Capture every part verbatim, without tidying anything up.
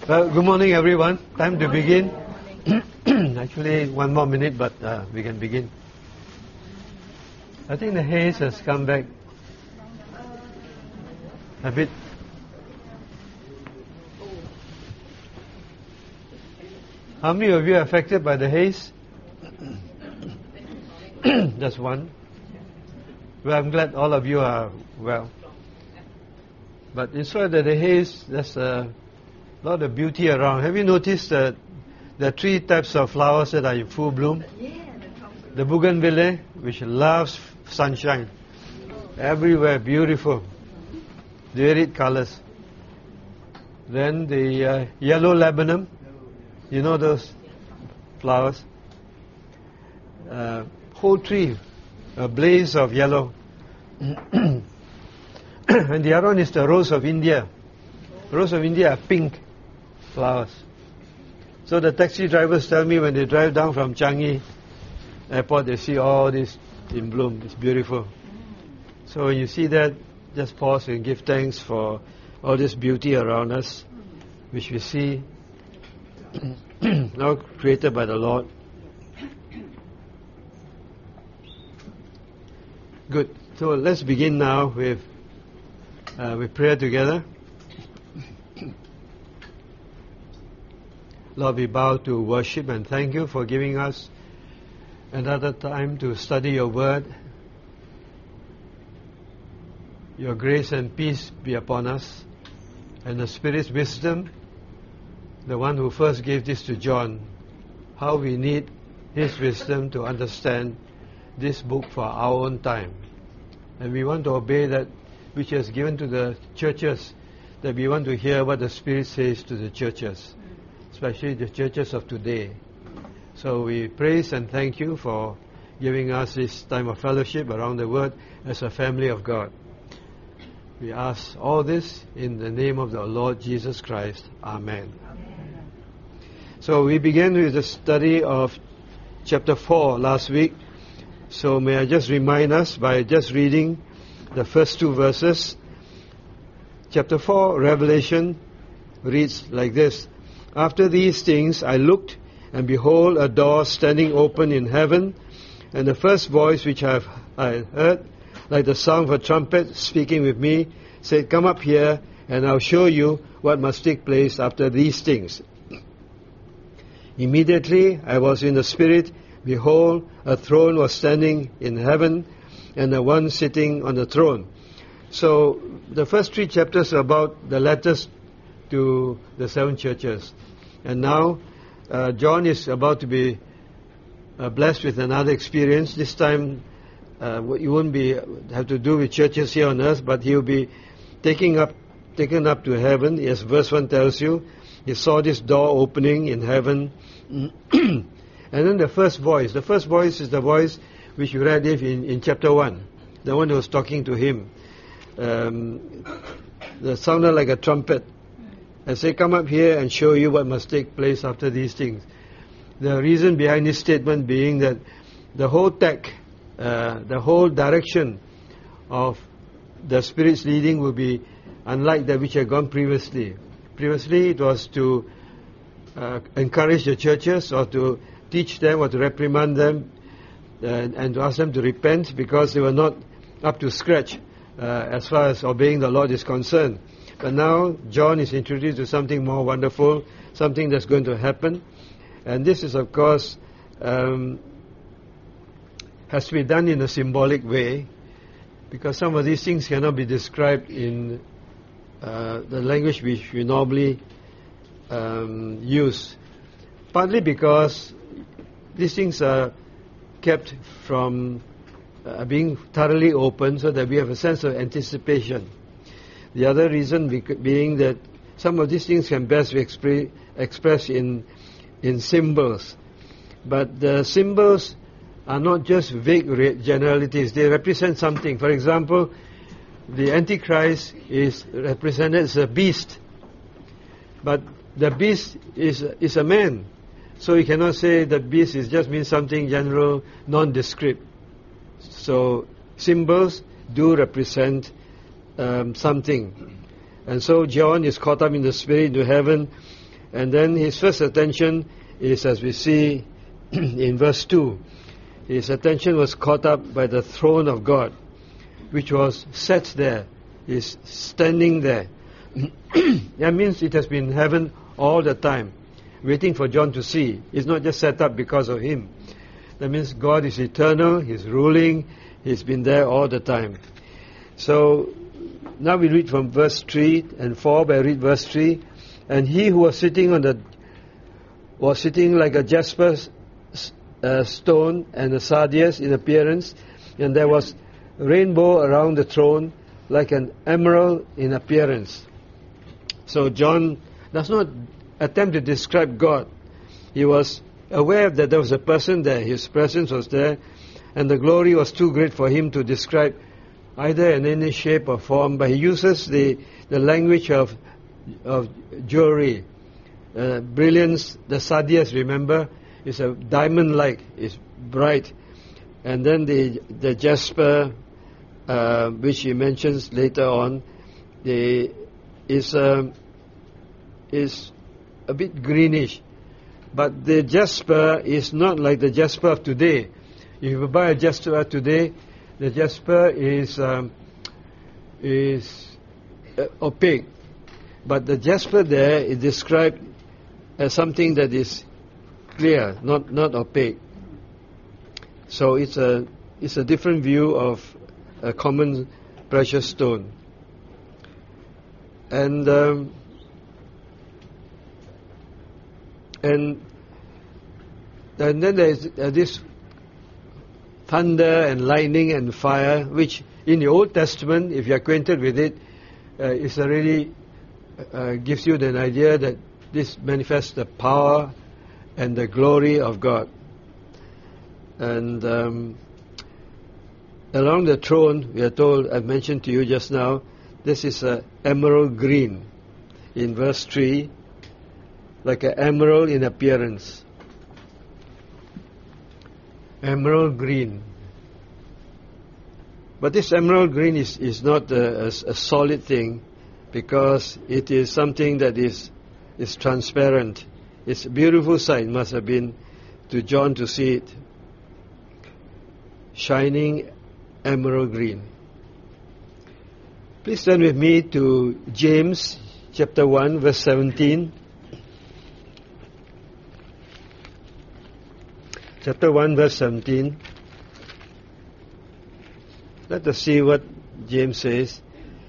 Well, good morning, everyone. Time to begin. Actually, one more minute, but uh, we can begin. I think the haze has come back a bit. How many of you are affected by the haze? Just one. Well, I'm glad all of you are well. But in spite of the haze, there's a lot of beauty around. Have you noticed that there are three types of flowers that are in full bloom? The bougainvillea, which loves sunshine. Everywhere, beautiful. Varied colors. Then the uh, yellow laburnum. You know those flowers? Uh, whole tree, a blaze of yellow. And the other one is the rose of India. Rose of India are pink flowers. So the taxi drivers tell me when they drive down from Changi Airport, they see all this in bloom. It's beautiful. So when you see that, just pause and give thanks for all this beauty around us, which we see now created by the Lord. Good. So let's begin now with uh, with prayer together. Lord, we bow to worship and thank you for giving us another time to study your word. Your grace and peace be upon us, and the Spirit's wisdom, the one who first gave this to John, how we need his wisdom to understand this book for our own time. And we want to obey that which he has given to the churches, that we want to hear what the Spirit says to the churches, especially the churches of today. So we praise and thank you for giving us this time of fellowship around the Word as a family of God. We ask all this in the name of the Lord Jesus Christ. Amen. Amen. So we began with the study of chapter four last week. So may I just remind us by just reading the first two verses. Chapter four, Revelation, reads like this. After these things I looked, and behold, a door standing open in heaven, and the first voice which I, have, I heard, like the sound of a trumpet speaking with me, said, Come up here, and I'll show you what must take place after these things. Immediately I was in the Spirit. Behold, a throne was standing in heaven, and the one sitting on the throne. So the first three chapters are about the letters to the seven churches. And now uh, John is about to be uh, blessed with another experience. This time uh, he won't be have to do with churches here on earth, but he will be taking up, taken up to heaven. As verse one tells you, he saw this door opening in heaven. And then the first voice. The first voice is the voice which you read in, in chapter one. The one who was talking to him. Um, that sounded like a trumpet. And say, come up here and show you what must take place after these things. The reason behind this statement being that the whole tech, uh, the whole direction of the Spirit's leading will be unlike that which had gone previously. Previously it was to uh, encourage the churches or to teach them or to reprimand them uh, and to ask them to repent because they were not up to scratch uh, as far as obeying the Lord is concerned. But now John is introduced to something more wonderful, something that's going to happen. And this is, of course, um, has to be done in a symbolic way, because some of these things cannot be described in uh, the language which we normally um, use. Partly because these things are kept from uh, being thoroughly open so that we have a sense of anticipation. The other reason being that some of these things can best be expre- expressed in in symbols. But the symbols are not just vague re- generalities. They represent something. For example, the Antichrist is represented as a beast. But the beast is, is a man. So you cannot say the beast is just means something general, nondescript. So symbols do represent um, something. And so John is caught up in the Spirit into heaven, And then his first attention is, as we see in verse two, his attention was caught up by the throne of God, which was set there. He's standing there. That means it has been in heaven all the time, waiting for John to see. It's not just set up because of him. That means God is eternal, He's ruling, He's been there all the time. So now we read from verse three and four, but I read verse three. And he who was sitting on the was sitting like a jasper uh, stone and a sardius in appearance, and there was a rainbow around the throne like an emerald in appearance. So John does not attempt to describe God. He was aware that there was a person there, his presence was there, and the glory was too great for him to describe either in any shape or form, but he uses the, the language of, of jewelry. Uh, brilliance, the sardius, remember, is a diamond-like, is bright. And then the, the jasper, uh, which he mentions later on, the, is, um, is a bit greenish. But the jasper is not like the jasper of today. If you buy a jasper today, the jasper is um, is uh, opaque. But the jasper there is described as something that is clear, not not opaque. So it's a it's a different view of a common precious stone. And um, and and then there is uh, this thunder and lightning and fire, which in the Old Testament, if you're acquainted with it, uh, it's already uh, gives you an idea that this manifests the power and the glory of God. And um, along the throne, we are told, I mentioned to you just now, this is a emerald green in verse three, like an emerald in appearance. Emerald green. But this emerald green is, is not a, a, a solid thing, because it is something that is is transparent. It's a beautiful sight, must have been to John to see it. Shining emerald green. Please turn with me to James chapter one, verse seventeen. Chapter one, verse seventeen. Let us see what James says.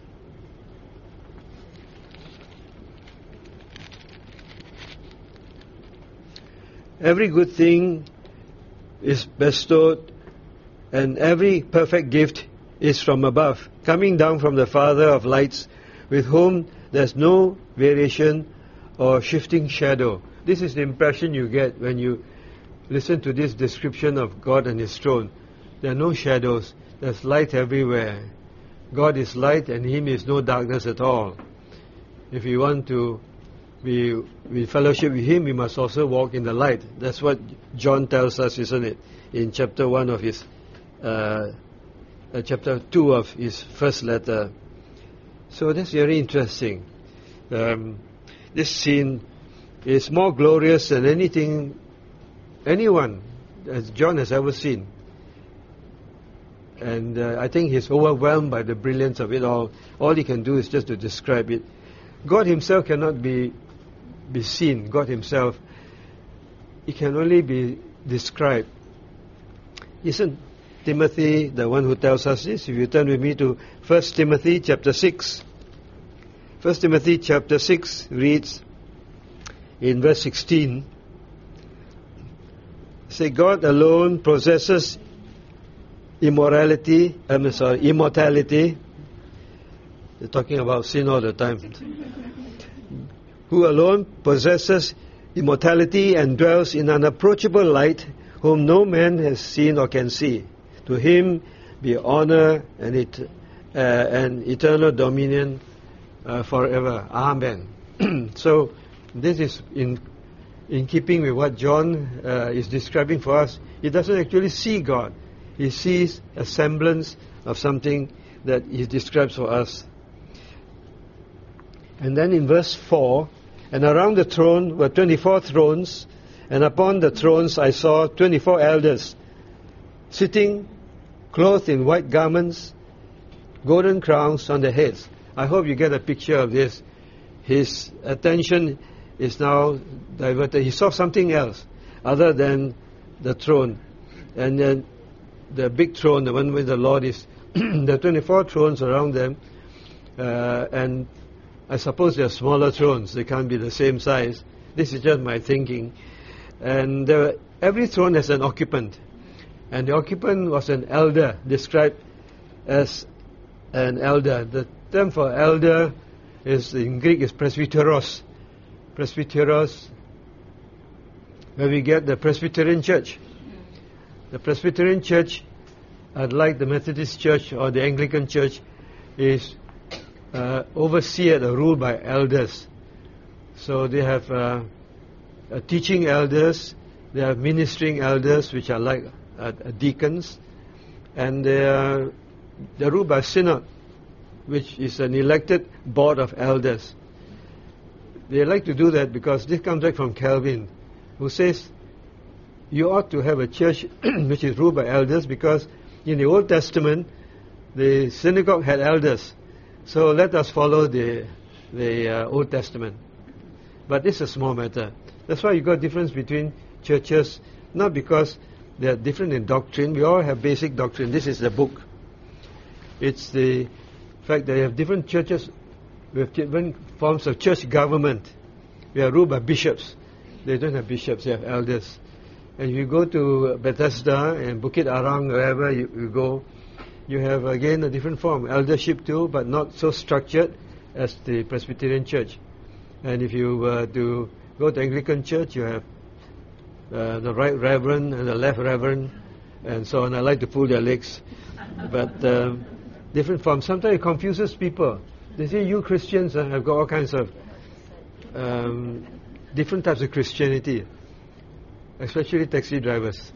Every good thing is bestowed, and every perfect gift is from above, coming down from the Father of lights, with whom there's no variation or shifting shadow. This is the impression you get when you listen to this description of God and His throne. There are no shadows. There's light everywhere. God is light, and in Him is no darkness at all. If you want to be in fellowship with Him, we must also walk in the light. That's what John tells us, isn't it? In chapter one of his, uh, uh, chapter two of his first letter. So that's very interesting. Um, this scene is more glorious than anything anyone, as John has ever seen. And uh, I think he's overwhelmed by the brilliance of it all. All he can do is just to describe it. God Himself cannot be be seen. God Himself, He can only be described. Isn't Timothy the one who tells us this? If you turn with me to First Timothy chapter six. First Timothy chapter six reads in verse sixteen. Say, God alone possesses immorality, I'm sorry, immortality. They're talking about sin all the time. Who alone possesses immortality and dwells in unapproachable light, whom no man has seen or can see. To Him be honor and it uh, and eternal dominion uh, forever. Amen. So this is in in keeping with what John uh, is describing for us. He doesn't actually see God. He sees a semblance of something that He describes for us. And then in verse four, And around the throne were twenty-four thrones, and upon the thrones I saw twenty-four elders, sitting, clothed in white garments, golden crowns on their heads. I hope you get a picture of this. His attention is now diverted. He saw something else other than the throne. And then the big throne, the one where the Lord is, the twenty-four thrones around them, uh, and I suppose they're smaller thrones. They can't be the same size. This is just my thinking. And uh, every throne has an occupant. And the occupant was an elder, described as an elder. The term for elder is, in Greek, is presbyteros. Presbyteros, where we get the Presbyterian Church. The Presbyterian Church, unlike the Methodist Church or the Anglican Church, is uh, overseen or ruled by elders. So they have uh, uh, teaching elders, they have ministering elders, which are like uh, deacons, and they are they're ruled by synod, which is an elected board of elders. They like to do that because this comes back from Calvin, who says you ought to have a church which is ruled by elders, because in the Old Testament the synagogue had elders. So let us follow the the uh, Old Testament. But this is a small matter. That's why you got difference between churches, not because they are different in doctrine. We all have basic doctrine. This is the book. It's the fact that you have different churches with different forms of church government. We are ruled by bishops. They don't have bishops, they have elders. And if you go to Bethesda and Bukit Arang, wherever you, you go, you have again a different form, eldership too, but not so structured as the Presbyterian Church. And if you were to go to Anglican Church, you have uh, the right reverend and the left reverend, and so on. I like to pull their legs, but um, different forms. Sometimes it confuses people. They say, you Christians uh, have got all kinds of um, different types of Christianity, especially taxi drivers.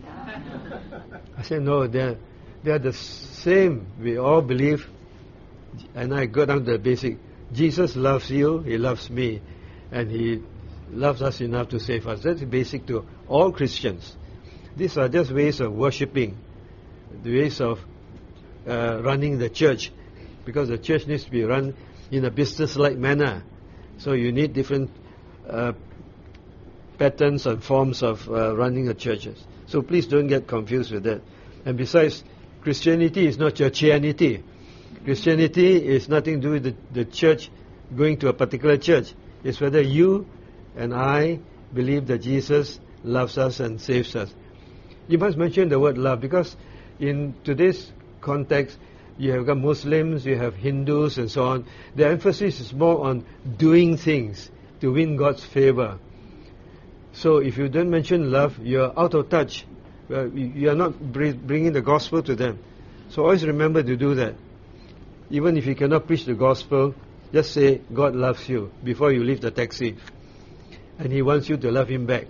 I say, no, they're, they're the same. We all believe, and I go down to the basic. Jesus loves you, He loves me, and He loves us enough to save us. That's basic to all Christians. These are just ways of worshipping, the ways of uh, running the church, because the church needs to be run in a business-like manner. So you need different uh, patterns and forms of uh, running the churches. So please don't get confused with that. And besides, Christianity is not churchianity. Christianity is nothing to do with the, the church going to a particular church. It's whether you and I believe that Jesus loves us and saves us. You must mention the word love, because in today's context, you have got Muslims, you have Hindus and so on. The emphasis is more on doing things to win God's favor. So if you don't mention love, you're out of touch. You are not bringing the gospel to them. So always remember to do that. Even if you cannot preach the gospel, just say, God loves you before you leave the taxi. And He wants you to love Him back.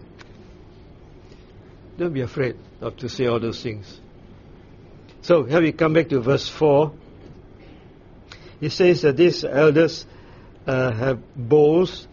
Don't be afraid of to say all those things. So here we come back to verse four. It says that these elders uh, have bowls.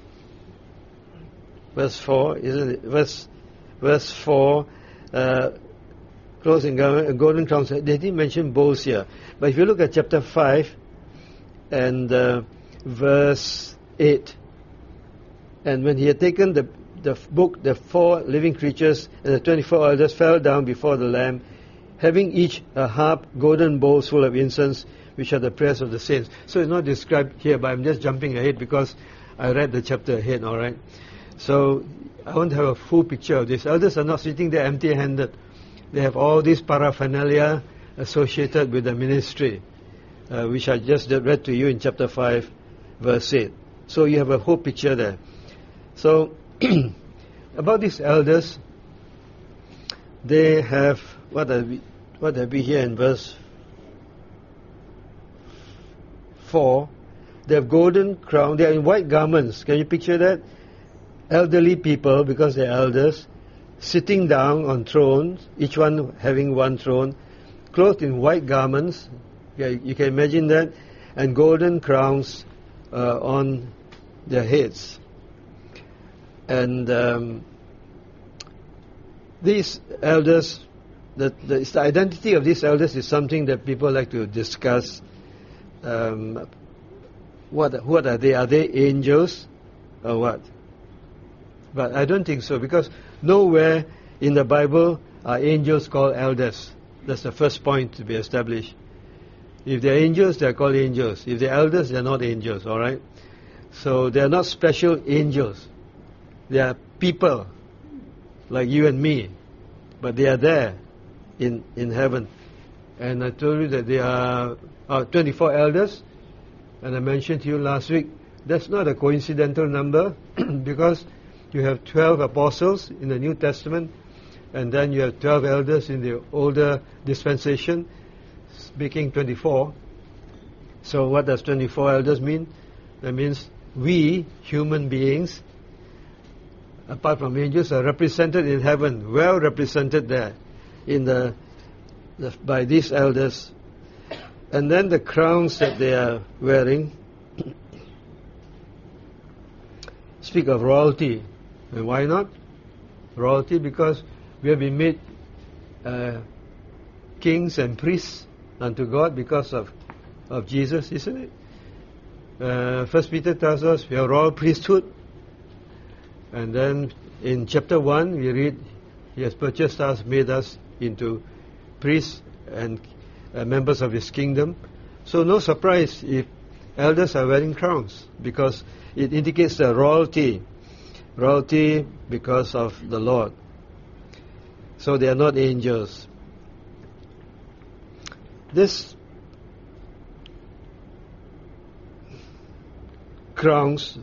Verse four, isn't it? Verse, verse four, uh, closing golden crowns. They didn't mention bowls here. But if you look at chapter five and uh, verse eight, and when he had taken the, the book, the four living creatures and the twenty-four elders fell down before the Lamb, having each a harp, golden bowls full of incense, which are the prayers of the saints. So it's not described here, but I'm just jumping ahead because I read the chapter ahead, all right? So I want to have a full picture of this. Elders are not sitting there empty-handed. They have all these paraphernalia associated with the ministry, uh, which I just read to you in chapter five, verse eight. So you have a whole picture there. So about these elders, they have, what have we, what have we here in verse four? They have golden crown. They are in white garments. Can you picture that? Elderly people, because they're elders, sitting down on thrones, each one having one throne, clothed in white garments. Yeah, you can imagine that, and golden crowns uh, on their heads. And um, these elders, the, the, the identity of these elders is something that people like to discuss. Um, what, what are they? Are they angels or what? But I don't think so, because nowhere in the Bible are angels called elders. That's the first point to be established. If they're angels, they're called angels. If they're elders, they're not angels, all right? So they're not special angels. They are people like you and me, but they are there in, in heaven. And I told you that there are uh, twenty-four elders, and I mentioned to you last week, that's not a coincidental number, because you have twelve apostles in the New Testament, and then you have twelve elders in the older dispensation, making twenty-four. So what does twenty-four elders mean? That means we, human beings, apart from angels, are represented in heaven, well represented there in the, the by these elders. And then the crowns that they are wearing speak of royalty. And why not? Royalty, because we have been made uh, kings and priests unto God because of, of Jesus, isn't it? Uh, First Peter tells us we are royal priesthood. And then in chapter one we read, He has purchased us, made us into priests and uh, members of His kingdom. So no surprise if elders are wearing crowns, because it indicates the royalty. Royalty because of the Lord. So they are not angels. This crowns,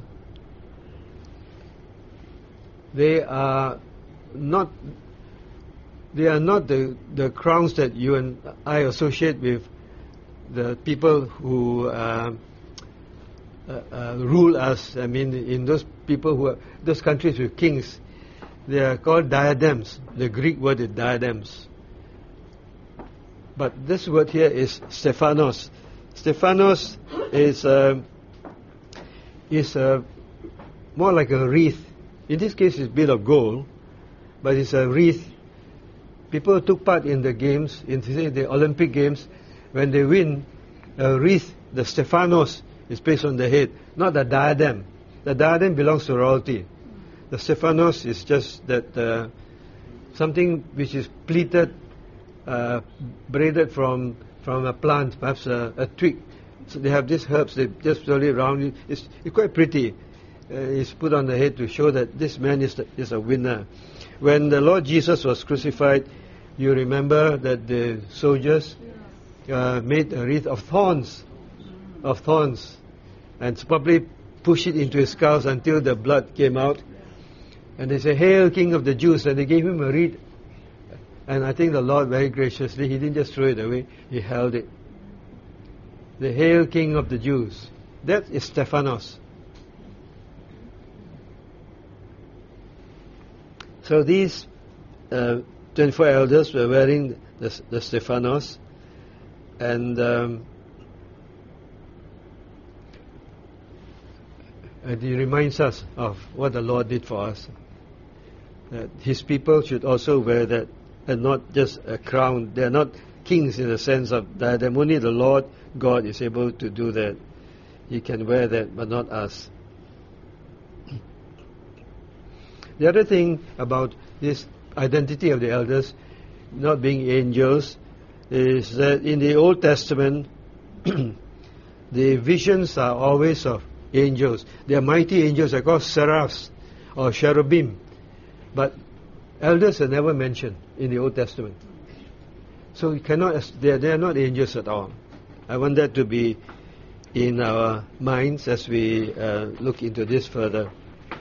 they are not they are not the, the crowns that you and I associate with the people who uh, uh, uh, rule us. I mean, in those people who are, those countries with kings, they are called diadems. The Greek word is diadems. But this word here is Stephanos. Stephanos is uh, is uh, more like a wreath. In this case, it's made of gold, but it's a wreath. People who took part in the games, in the Olympic Games, when they win, a wreath, the Stephanos, is placed on the head, not the diadem. The diadem belongs to royalty. The Stephanos is just that uh, something which is pleated, uh, braided from from a plant, perhaps a, a twig. So they have these herbs, they just swirl it around it. It's, it's quite pretty. Uh, it's put on the head to show that this man is, the, is a winner. When the Lord Jesus was crucified, you remember that the soldiers uh, made a wreath of thorns, of thorns, and probably pushed it into his scalp until the blood came out. And they say, "Hail, King of the Jews!" And they gave him a wreath. And I think the Lord very graciously, He didn't just throw it away, He held it. The "Hail, King of the Jews." That is Stephanos. So these uh, twenty-four elders were wearing the, the Stephanos, and um, and He reminds us of what the Lord did for us. That His people should also wear that, and not just a crown. They are not kings in the sense of diadem. Only the Lord God is able to do that. He can wear that, but not us. The other thing about this identity of the elders not being angels is that in the Old Testament the visions are always of angels. They are mighty angels. They're called seraphs or cherubim. But elders are never mentioned in the Old Testament. So you cannot, they are, they are not angels at all. I want that to be in our minds as we uh, look into this further.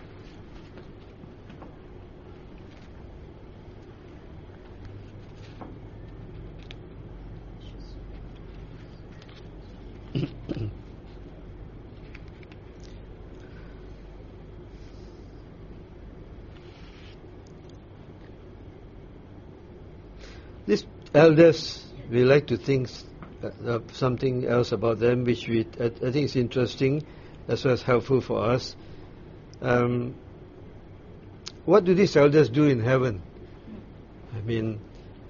These elders, we like to think uh, something else about them, which we I, I think is interesting as well as helpful for us. Um, what do these elders do in heaven? I mean,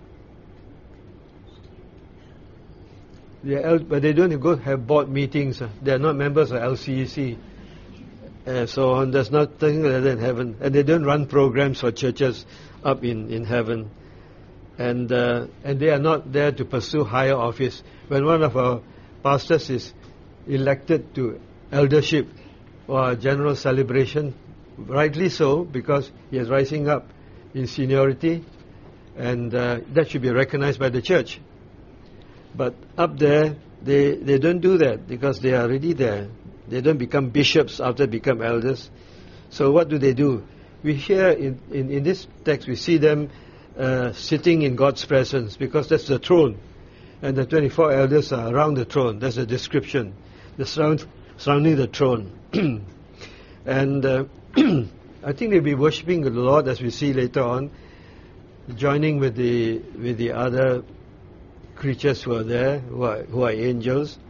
they el- but they don't go have board meetings. Uh. They are not members of L C E C. Uh, so on. There's nothing like that in heaven. And they don't run programs for churches up in, in heaven. And uh, and they are not there to pursue higher office. When one of our pastors is elected to eldership or a general celebration, rightly so, because he is rising up in seniority, and uh, that should be recognized by the church. But up there, they, they don't do that because they are already there. They don't become bishops after they become elders. So what do they do? We hear in, in, in this text, we see them uh, sitting in God's presence, because that's the throne. And the twenty-four elders are around the throne. That's the description. They're surround, surrounding the throne. And uh, I think they'll be worshipping the Lord, as we see later on, joining with the with the other creatures who are there, who are, who are angels.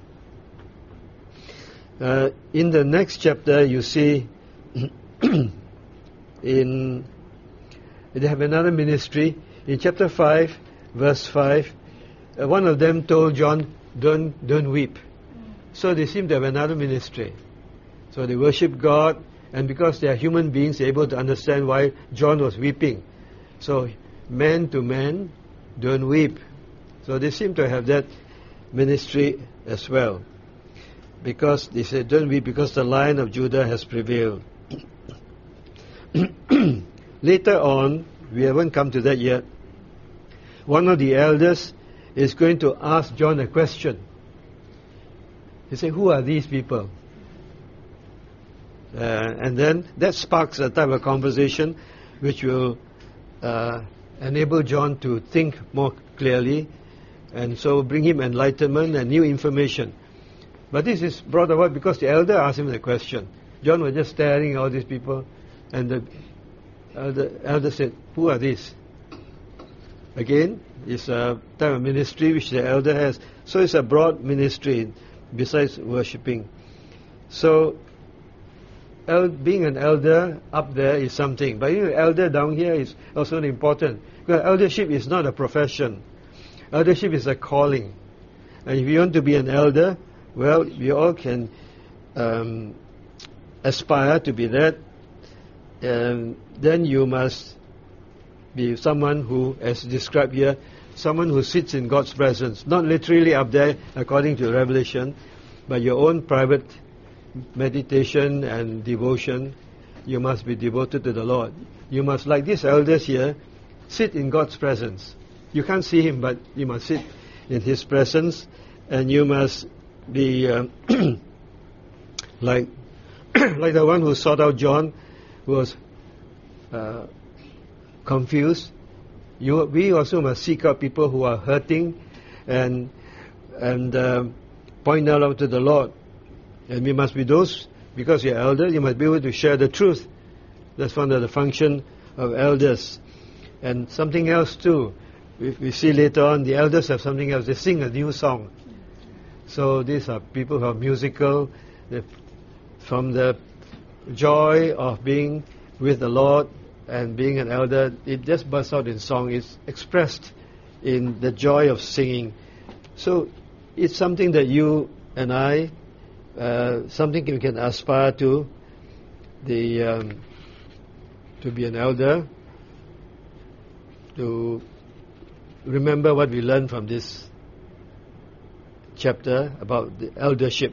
Uh, in the next chapter, you see in they have another ministry. In chapter five, verse five, uh, one of them told John, "Don't don't weep." So they seem to have another ministry. So they worship God, and because they are human beings, they're able to understand why John was weeping. So man to man, don't weep. So they seem to have that ministry as well. Because they said, don't weep, because the Lion of Judah has prevailed. Later on, we haven't come to that yet, one of the elders is going to ask John a question. He said, who are these people? Uh, and then that sparks a type of conversation which will uh, enable John to think more clearly, and so bring him enlightenment and new information. But this is brought about because the elder asked him the question. John was just staring at all these people, and the elder, elder said, who are these? Again, it's a type of ministry which the elder has. So it's a broad ministry besides worshipping. So el- being an elder up there is something, but being an elder down here is also important. Because eldership is not a profession. Eldership is a calling. And if you want to be an elder, well, we all can um, aspire to be that. And then you must be someone who, as described here, someone who sits in God's presence. Not literally up there according to Revelation, but your own private meditation and devotion. You must be devoted to the Lord. You must, like these elders here, sit in God's presence. You can't see Him, but you must sit in His presence, and you must be uh, like like the one who sought out John, who was uh, confused. You, we also must seek out people who are hurting, and and uh, point them out to the Lord. And we must be those, because you're elder, you must be able to share the truth. That's one of the function of elders. And something else too. We, we see later on, the elders have something else. They sing a new song. So these are people who are musical. They, from the joy of being with the Lord and being an elder, it just bursts out in song. It's expressed in the joy of singing. So it's something that you and I, uh, something we can aspire to, the um, to be an elder, to remember what we learned from this chapter about the eldership.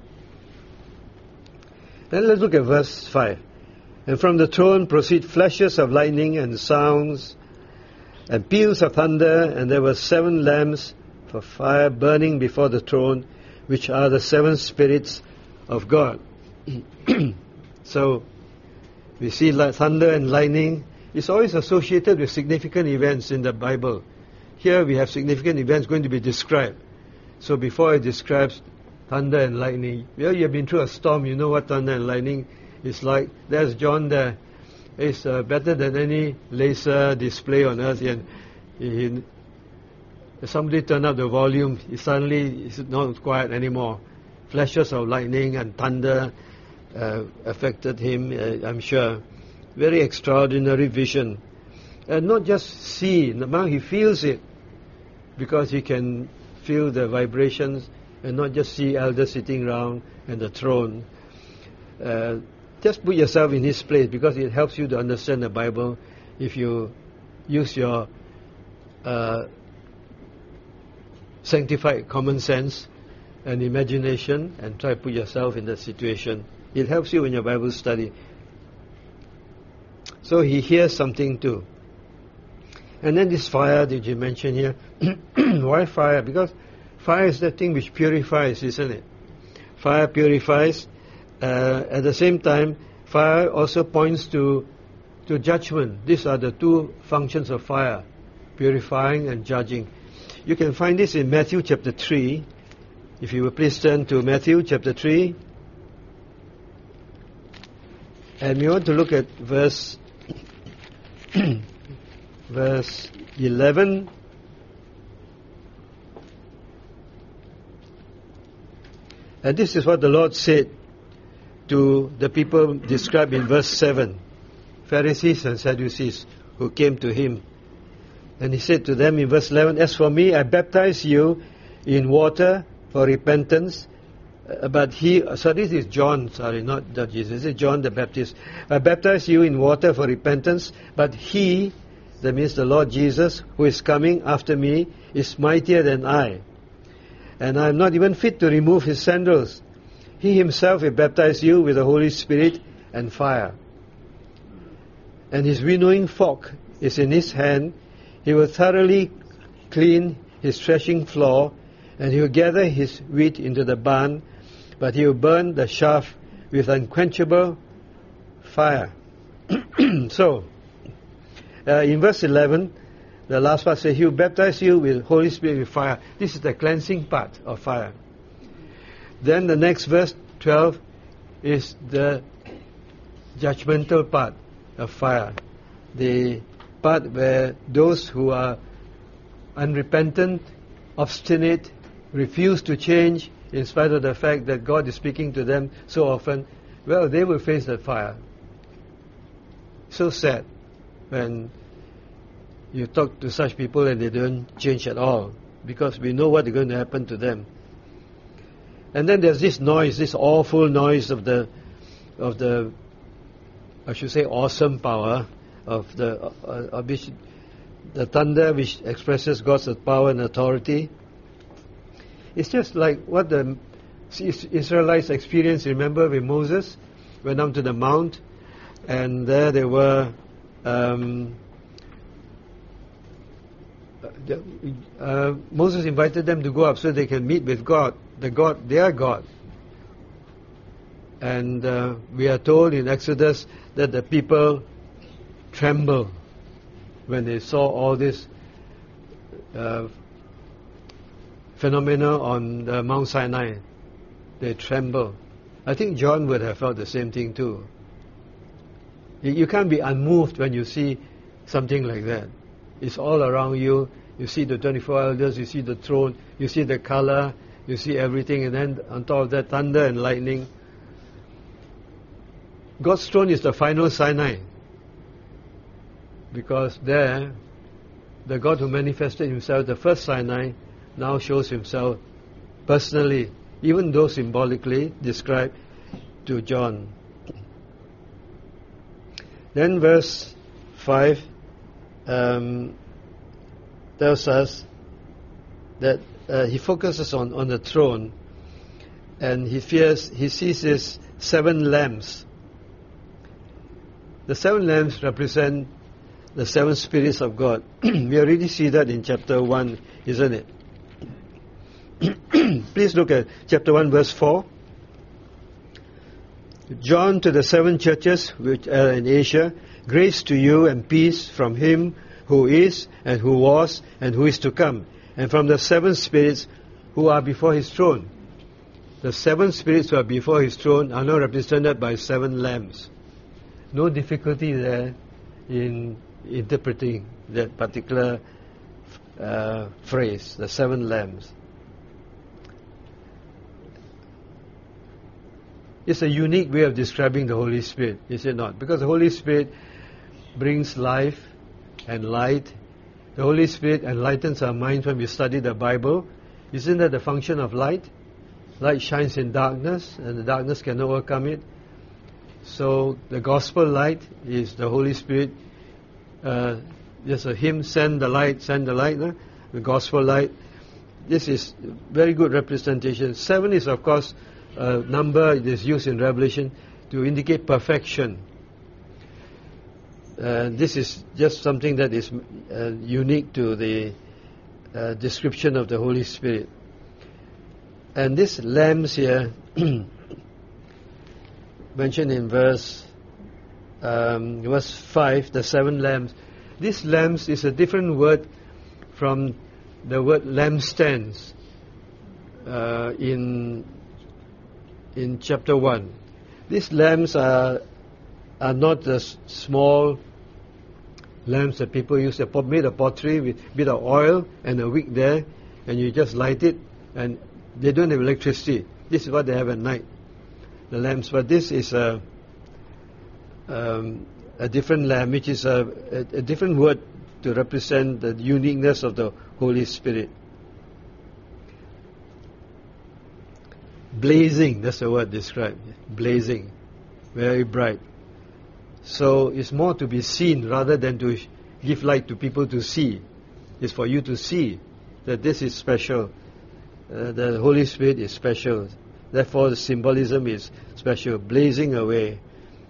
Then let's look at verse five. And from the throne proceed flashes of lightning and sounds and peals of thunder, and there were seven lamps for fire burning before the throne, which are the seven spirits of God. So we see like thunder and lightning. It's always associated with significant events in the Bible. Here we have significant events going to be described. So before it describes thunder and lightning, well, you've been through a storm, you know what thunder and lightning is like. There's John there. It's uh, better than any laser display on earth. And he, somebody turned up the volume, it suddenly it's not quiet anymore. Flashes of lightning and thunder uh, affected him, uh, I'm sure. very extraordinary vision. And not just see, now he feels it, because he can feel the vibrations, and not just see elders sitting around and the throne. Uh, just put yourself in his place, because it helps you to understand the Bible if you use your uh, sanctified common sense and imagination and try to put yourself in that situation. It helps you in your Bible study. So he hears something too. And then this fire that you mentioned here. Why fire? Because fire is the thing which purifies, isn't it? Fire purifies. Uh, at the same time, fire also points to to judgment. These are the two functions of fire, purifying and judging. You can find this in Matthew chapter three. If you will please turn to Matthew chapter three. And we want to look at verse verse eleven. And this is what the Lord said to the people described in verse seven, Pharisees and Sadducees who came to him. And he said to them in verse eleven, "As for me, I baptize you in water for repentance, uh, but he," so this is John, sorry, not Jesus, this is John the Baptist. "I baptize you in water for repentance, but he," that means the Lord Jesus, "who is coming after me is mightier than I, and I am not even fit to remove his sandals. He himself will baptize you with the Holy Spirit and fire. And his winnowing fork is in his hand. He will thoroughly clean his threshing floor, and he will gather his wheat into the barn, but he will burn the chaff with unquenchable fire." So, uh, in verse eleven, the last part says, "He will baptize you with Holy Spirit with fire." This is the cleansing part of fire. Then the next verse, twelve, is the judgmental part of fire. The part where those who are unrepentant, obstinate, refuse to change in spite of the fact that God is speaking to them so often, well, they will face that fire. So sad when you talk to such people and they don't change at all, because we know what is going to happen to them. And then there's this noise, this awful noise of the, of the, I should say, awesome power of the, uh, of which, the thunder which expresses God's power and authority. It's just like what the Israelites experienced. Remember, with Moses went down to the mount, and there they were. Um, uh, Moses invited them to go up so they can meet with God, the God, their God. And uh, we are told in Exodus that the people trembled when they saw all this uh, phenomena on the Mount Sinai. They trembled. I think John would have felt the same thing too. You, you can't be unmoved when you see something like that. It's all around you. You see the twenty-four elders, you see the throne, you see the color, you see everything, and then on top of that, thunder and lightning. God's throne is the final Sinai, because there, the God who manifested himself, the first Sinai, now shows himself personally, even though symbolically described to John. Then verse five um, tells us that uh, he focuses on, on the throne, and he fears, he sees his seven lamps. The seven lamps represent the seven spirits of God. We already see that in chapter one, isn't it? Please look at chapter one, verse four. "John to the seven churches which are in Asia, grace to you and peace from him who is, and who was, and who is to come, and from the seven spirits who are before his throne." The seven spirits who are before his throne are now represented by seven lamps. No difficulty there in interpreting that particular uh, phrase, the seven lamps. It's a unique way of describing the Holy Spirit, is it not? Because the Holy Spirit brings life and light. The Holy Spirit enlightens our minds when we study the Bible. Isn't that the function of light? Light shines in darkness, and the darkness can overcome it. So the gospel light is the Holy Spirit. Uh, there's a hymn, send the light, send the light, no? The gospel light. This is very good representation. Seven is, of course, a number that is used in Revelation to indicate perfection. Uh, this is just something that is uh, unique to the uh, description of the Holy Spirit. And this lambs here, mentioned in verse um, verse five, the seven lambs. This lambs is a different word from the word lampstands uh, in in chapter one. These lamps are are not the s- small lamps that people use. They're made of pottery with a bit of oil and a wick there, and you just light it, and they don't have electricity. This is what they have at night, the lamps. But this is a um, a different lamp, which is a, a, a different word to represent the uniqueness of the Holy Spirit. Blazing, that's the word described. Blazing, very bright. So it's more to be seen rather than to give light to people to see. It's for you to see that this is special. Uh, the Holy Spirit is special. Therefore the symbolism is special, blazing away.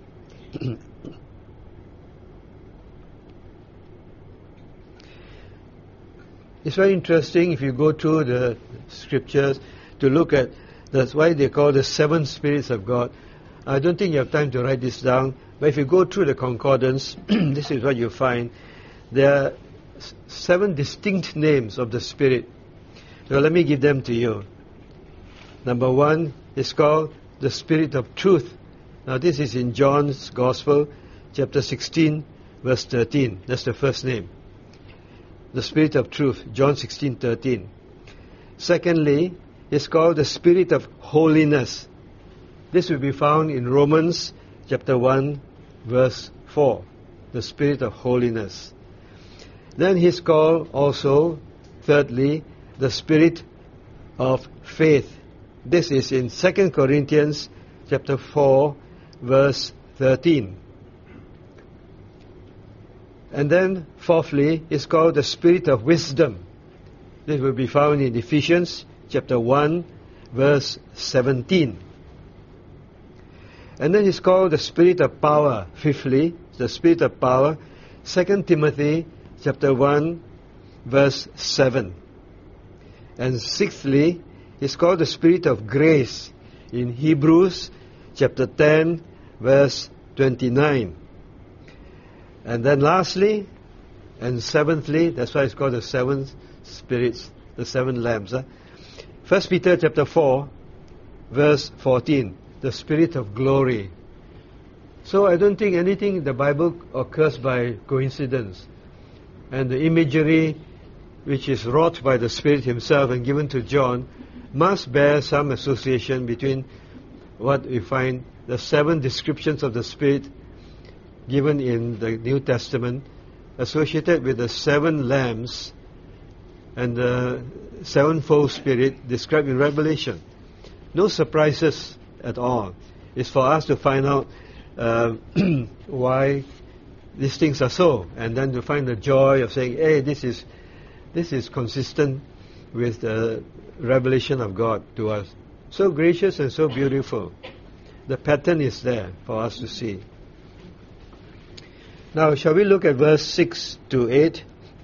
It's very interesting if you go through the scriptures to look at, that's why they call the seven spirits of God. I don't think you have time to write this down, but if you go through the concordance, this is what you find. There are seven distinct names of the Spirit. So let me give them to you. Number one is called the Spirit of Truth. Now this is in John's Gospel, chapter sixteen, verse thirteen. That's the first name. The Spirit of Truth, John sixteen thirteen. Secondly, it's called the Spirit of Holiness. This will be found in Romans chapter one, verse four. The Spirit of Holiness. Then he's called also, thirdly, the Spirit of Faith. This is in Second Corinthians chapter four, verse thirteen. And then, fourthly, it's called the Spirit of Wisdom. This will be found in Ephesians chapter one, verse seventeen. And then it's called the Spirit of Power. Fifthly, the Spirit of Power. Second Timothy chapter one, verse seven. And sixthly, it's called the Spirit of Grace in Hebrews chapter ten, verse twenty-nine. And then lastly, and seventhly, that's why it's called the seven spirits, the seven lamps. Huh? First Peter chapter four, verse fourteen, the Spirit of Glory. So I don't think anything in the Bible occurs by coincidence. And the imagery which is wrought by the Spirit himself and given to John must bear some association between what we find, the seven descriptions of the Spirit given in the New Testament, associated with the seven lambs and the sevenfold Spirit described in Revelation. No surprises at all. It's for us to find out uh, why these things are so, and then to find the joy of saying, hey, this is this is consistent with the revelation of God to us. So gracious and so beautiful. The pattern is there for us to see. Now, shall we look at verse six to eight?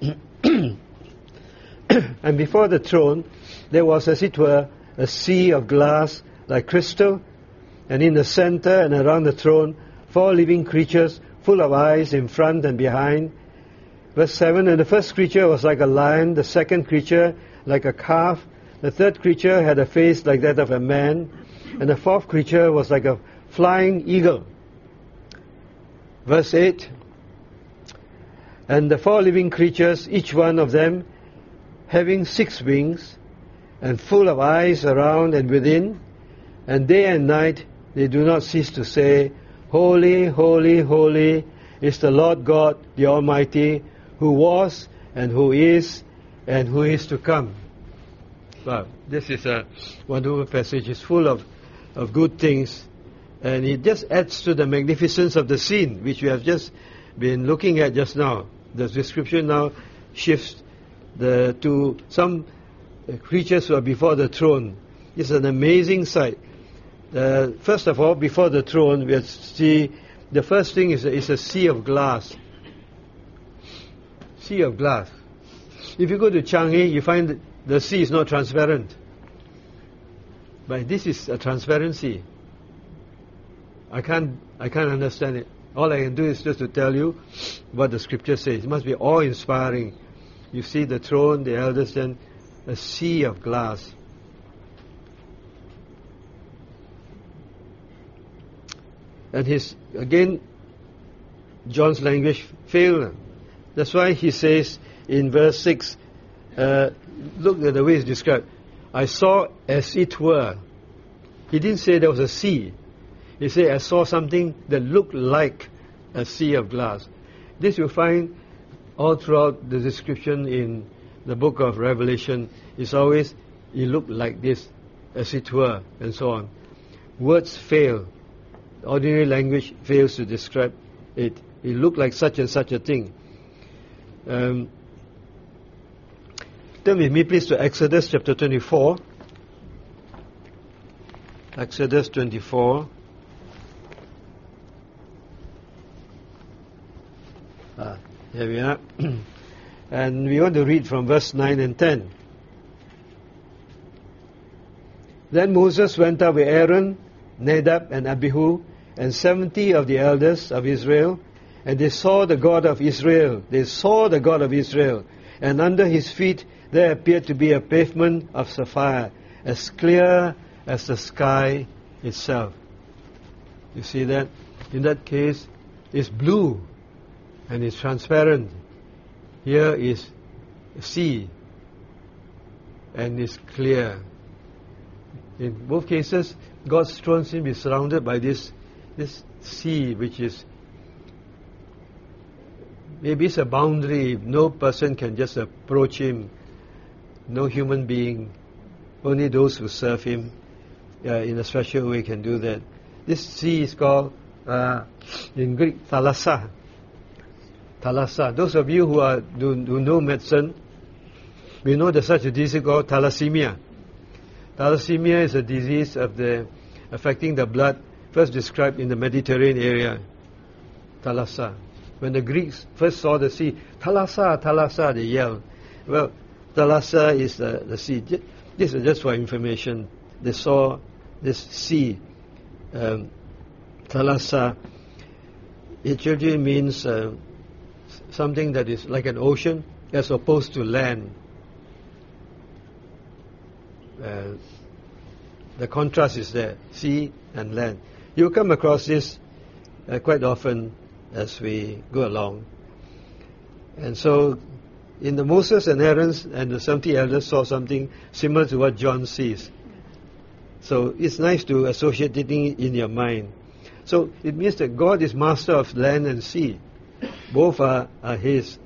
And before the throne, there was, as it were, a sea of glass like crystal, and in the center and around the throne, four living creatures full of eyes in front and behind. Verse seven, and the first creature was like a lion, the second creature like a calf, the third creature had a face like that of a man, and the fourth creature was like a flying eagle. Verse eight, and the four living creatures, each one of them having six wings, and full of eyes around and within, and day and night they do not cease to say, Holy, holy, holy is the Lord God, the Almighty, who was and who is and who is to come. Wow, this is a wonderful passage. It's full of, of good things, and it just adds to the magnificence of the scene, which we have just been looking at just now. The description now shifts the, to some creatures who are before the throne. It's an amazing sight. Uh, first of all, before the throne, we see the first thing is a, is a sea of glass. Sea of glass. If you go to Changi, you find that the sea is not transparent. But this is a transparent sea. I can't, I can't understand it. All I can do is just to tell you what the scripture says. It must be awe-inspiring. You see the throne, the elders, then a sea of glass. And his, again, John's language failed. That's why he says in verse six, uh, look at the way it's described. I saw as it were. He didn't say there was a sea. He said, I saw something that looked like a sea of glass. This you'll find all throughout the description in the book of Revelation. It's always, it looked like this, as it were, and so on. Words fail. Ordinary language fails to describe it. It looked like such and such a thing. Um, turn with me please to Exodus chapter twenty-four. Exodus twenty-four. Ah, here we are. And we want to read from verse nine and ten. Then Moses went up with Aaron, Nadab and Abihu, and seventy of the elders of Israel, and they saw the God of Israel. They saw the God of Israel, and under his feet there appeared to be a pavement of sapphire, as clear as the sky itself. You see that? In that case, it's blue, and it's transparent. Here is sea, and it's clear. In both cases, God's throne seems to be surrounded by this this sea, which is maybe it's a boundary. No person can just approach him. No human being. Only those who serve him uh, in a special way can do that. This sea is called, uh, in Greek, thalassa. Thalassa. Those of you who are who, who know medicine, we know there's such a disease called thalassemia. Thalassemia is a disease of the affecting the blood, first described in the Mediterranean area. Thalassa. When the Greeks first saw the sea, Thalassa, Thalassa, they yelled. Well, Thalassa is the, the sea. This is just for information. They saw this sea, um, Thalassa. It usually means uh, something that is like an ocean as opposed to land. Uh, the contrast is there, sea and land. You come across this uh, quite often as we go along. And so, in the Moses and Aaron's and the seventy elders saw something similar to what John sees. So it's nice to associate it in your mind. So it means that God is master of land and sea. Both are, are His.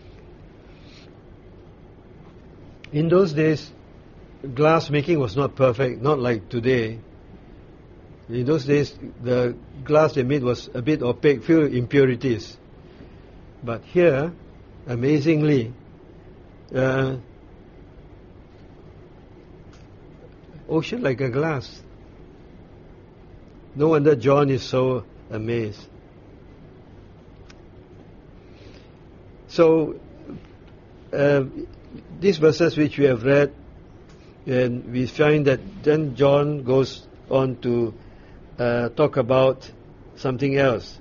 In those days, glass making was not perfect, not like today. In those days, the glass they made was a bit opaque, filled with impurities. But here, amazingly, uh, ocean like a glass. No wonder John is so amazed. So, uh, these verses which we have read, and we find that then John goes on to uh, talk about something else.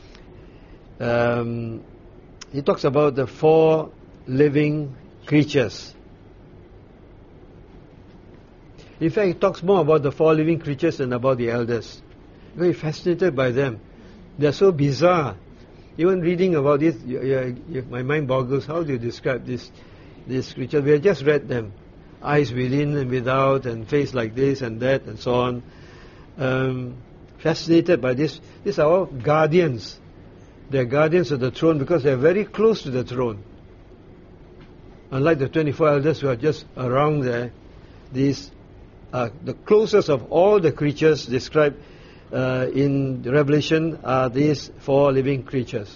Um, he talks about the four living creatures. In fact, he talks more about the four living creatures than about the elders. Very fascinated by them. They are so bizarre. Even reading about this, you, you, you, my mind boggles. How do you describe this, this creature? We have just read them. Eyes within and without, and face like this and that, and so on. Um, fascinated by this. These are all guardians. They're guardians of the throne because they're very close to the throne. Unlike the twenty-four elders who are just around there, these are the closest of all the creatures described uh, in Revelation are these four living creatures.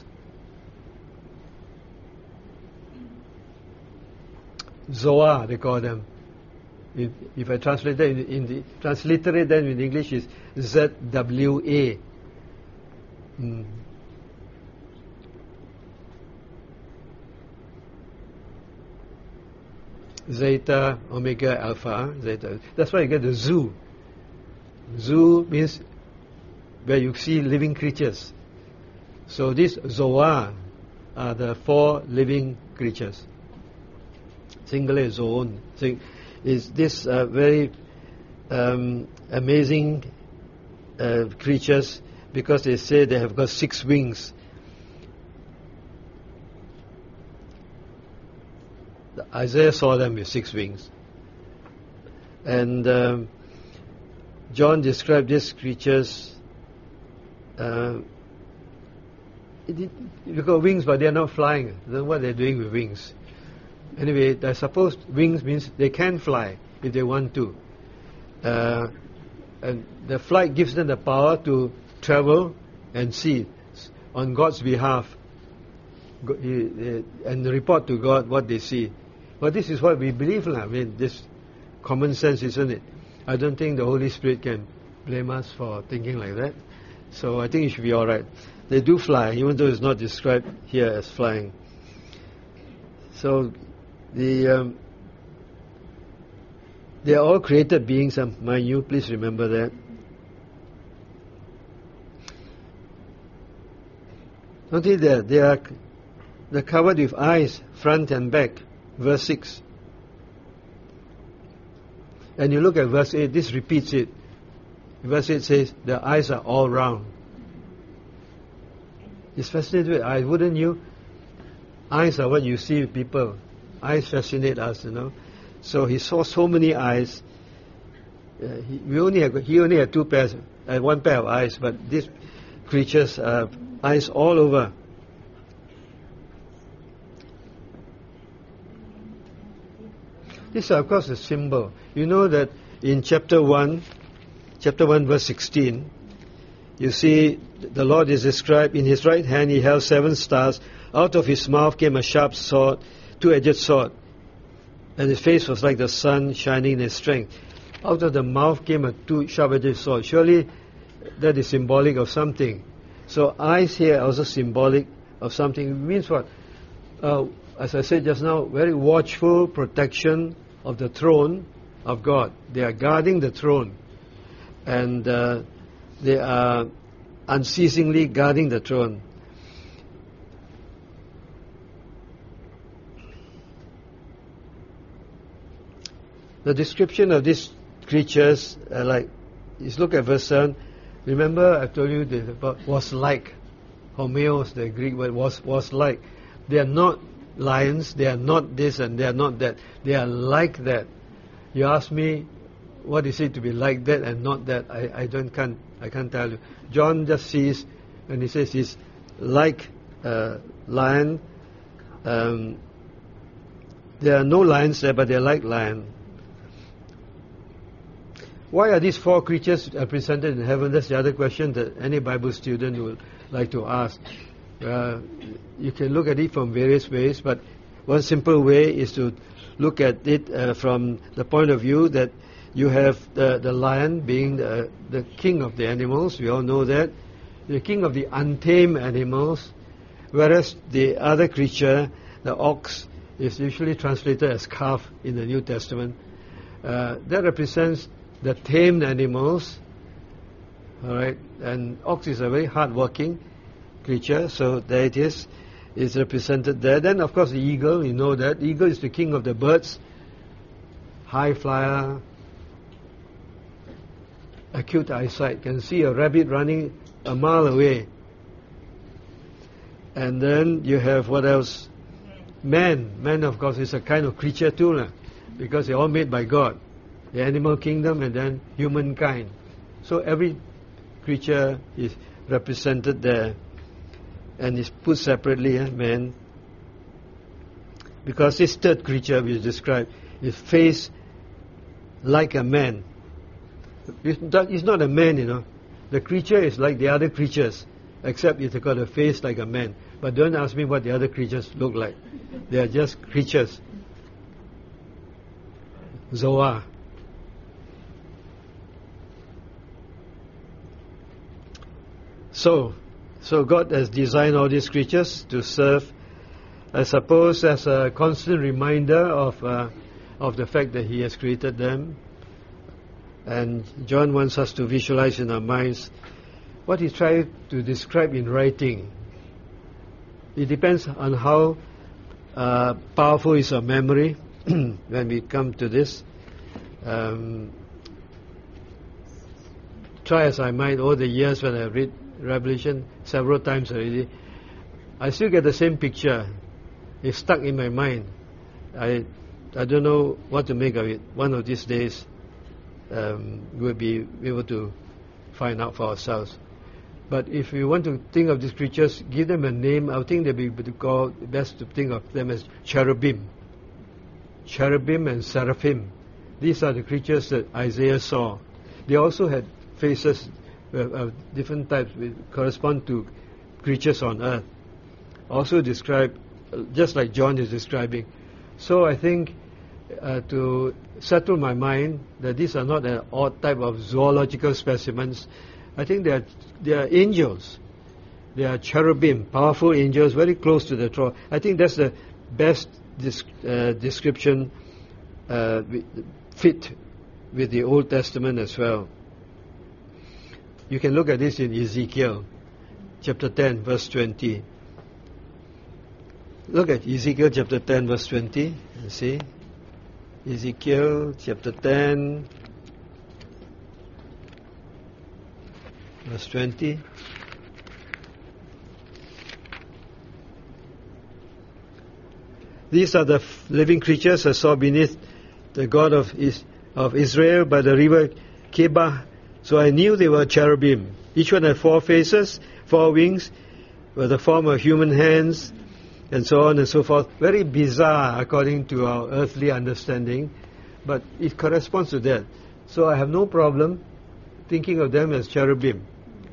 Zoar, they call them. If, if I translate that in, in the transliterate them in English is Z W A. Mm. Zeta, Omega, Alpha, Zeta. That's why you get the zoo. Zoo means where you see living creatures. So these Zoar are the four living creatures. Singular zone. So is this uh, very um, amazing uh, creatures because they say they have got six wings. Isaiah saw them with six wings. And um, John described these creatures. Uh, They've got wings, but they are not flying. I don't know what they're doing with wings. Anyway, I suppose wings means they can fly if they want to. Uh, and the flight gives them the power to travel and see on God's behalf and report to God what they see. But this is what we believe. I mean, this common sense, isn't it? I don't think the Holy Spirit can blame us for thinking like that. So I think it should be all right. They do fly, even though it's not described here as flying. So the um, they are all created beings, mind you, please remember that. Not only that, they are they're covered with eyes, front and back. Verse six. And you look at verse eight, this repeats it. Verse eight says, the eyes are all round. It's fascinating with eyes, wouldn't you? Eyes are what you see with people. Eyes fascinate us, you know. So he saw so many eyes. Uh, he, we only have, he only had two pairs, uh, one pair of eyes, but these creatures have eyes all over. This is of course a symbol. You know that in chapter one, chapter one verse sixteen, you see the Lord is described, in his right hand he held seven stars, out of his mouth came a sharp sword, two-edged sword, and his face was like the sun shining in his strength. Out of the mouth came a two sharp-edged sword. Surely that is symbolic of something. So eyes here are also symbolic of something. It means what? Uh, as I said just now, very watchful protection of the throne of God. They are guarding the throne. And uh, they are unceasingly guarding the throne. The description of these creatures, uh, like, just look at verse seven. Remember I told you that about was like. Homeos, the Greek word, was, was like. They are not lions, they are not this and they are not that. They are like that. You ask me, what is it to be like that and not that? I, I don't can't I can't tell you. John just sees, and he says he's like a lion. Um, there are no lions there, but they're like lion. Why are these four creatures represented in heaven? That's the other question that any Bible student would like to ask. Uh, you can look at it from various ways, but one simple way is to look at it uh, from the point of view that you have the, the lion being the, the king of the animals. We all know that. The king of the untamed animals, whereas the other creature, the ox, is usually translated as calf in the New Testament. Uh, that represents the tamed animals. All right, and ox is a very hard-working creature, so there it is. It's represented there. Then, of course, the eagle. You know that eagle is the king of the birds, high flyer, acute eyesight, can see a rabbit running a mile away. And then you have what else? Man. Man, of course, is a kind of creature too, lah, because they're all made by God. The animal kingdom and then humankind. So every creature is represented there, and is put separately, eh, man. Because this third creature we described is faced like a man. It's not, it's not a man, you know. The creature is like the other creatures, except it's got a face like a man. But don't ask me what the other creatures look like. They are just creatures. Zoa. So, so God has designed all these creatures to serve, I suppose, as a constant reminder of uh, of the fact that He has created them. And John wants us to visualize in our minds what he tried to describe in writing. It depends on how uh, powerful is our memory when we come to this. Um, try as I might over the years when I read Revelation several times already, I still get the same picture. It's stuck in my mind. I I don't know what to make of it. One of these days um, we'll be able to find out for ourselves. But if we want to think of these creatures, give them a name. I think they'd be able to call, best to think of them as cherubim. Cherubim and seraphim. These are the creatures that Isaiah saw. They also had faces of uh, uh, different types, which correspond to creatures on earth. Also described, uh, just like John is describing. So I think uh, to settle my mind that these are not an odd type of zoological specimens, I think they are, they are angels. They are cherubim, powerful angels, very close to the throne. I think that's the best dis- uh, description uh, fit with the Old Testament as well. You can look at this in Ezekiel chapter ten, verse twenty. Look at Ezekiel chapter ten, verse twenty. You see? Ezekiel chapter ten, verse twenty. These are the f- living creatures I saw beneath the God of, Is- of Israel by the river Kebah. So I knew they were cherubim. Each one had four faces, four wings, with the form of human hands, and so on and so forth. Very bizarre according to our earthly understanding, but it corresponds to that. So I have no problem thinking of them as cherubim,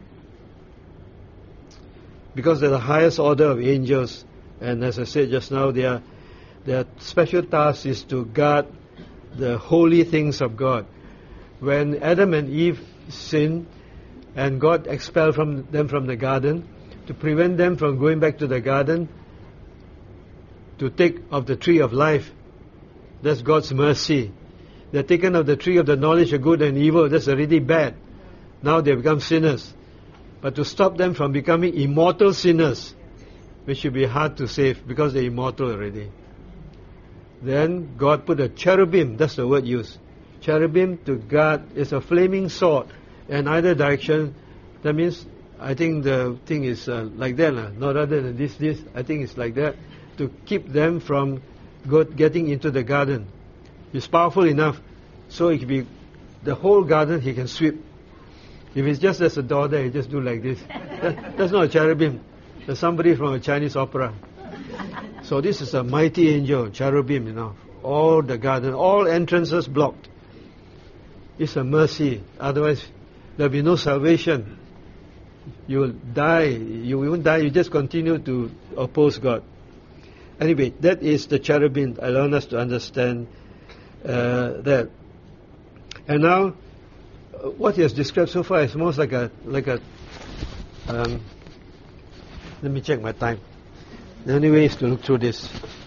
because they're the highest order of angels, and as I said just now, their their special task is to guard the holy things of God. When Adam and Eve sinned and God expelled from them from the garden, to prevent them from going back to the garden to take of the tree of life, that's God's mercy. They're taken of the tree of the knowledge of good and evil, that's already bad. Now they become sinners. But to stop them from becoming immortal sinners, which should be hard to save because they're immortal already, then God put a cherubim, that's the word used, cherubim to guard. It's a flaming sword in either direction. That means, I think the thing is uh, like that, uh, not other than this, this, I think it's like that, to keep them from go, getting into the garden. It's powerful enough, so it can be the whole garden he can sweep. If it's just as a door there, he just do like this. That, that's not a cherubim. That's somebody from a Chinese opera. So this is a mighty angel, cherubim, you know. All the garden, all entrances blocked. It's a mercy. Otherwise, there'll be no salvation. You will die. You won't die. You just continue to oppose God. Anyway, that is the cherubim. I want us to understand uh, that. And now, what he has described so far is most like a like a. Um, let me check my time. The only way is to look through this.